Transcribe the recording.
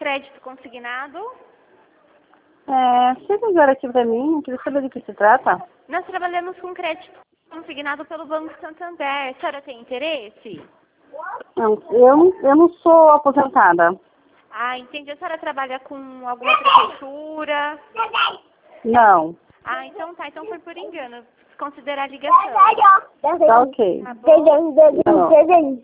crédito consignado? Você ligar aqui pra mim, queria saber do que se trata. Nós trabalhamos com crédito consignado pelo Banco Santander. A senhora tem interesse? Não, eu não sou aposentada. Ah, entendi. A senhora trabalha com alguma prefeitura? Não. Ah, então tá. Então foi por engano. Considerar a ligação. Tá ok. Tá bom? Não.